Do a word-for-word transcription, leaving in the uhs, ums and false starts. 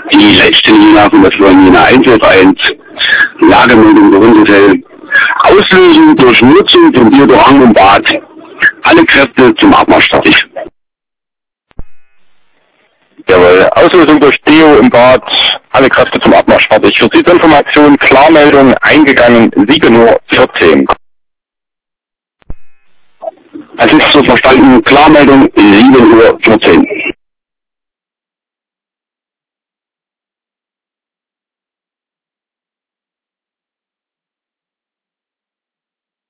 Die letzte Linie von der Florina eins F eins, Lagemeldung der Hundehotel, Auslösung durch Nutzung von Deodorant im Bad, alle Kräfte zum Abmarsch fertig. Jawohl, Auslösung durch Deo im Bad, alle Kräfte zum Abmarsch fertig. Für diese Information Klarmeldung eingegangen, sieben Uhr vierzehn. Es ist so verstanden, Klarmeldung sieben Uhr vierzehn.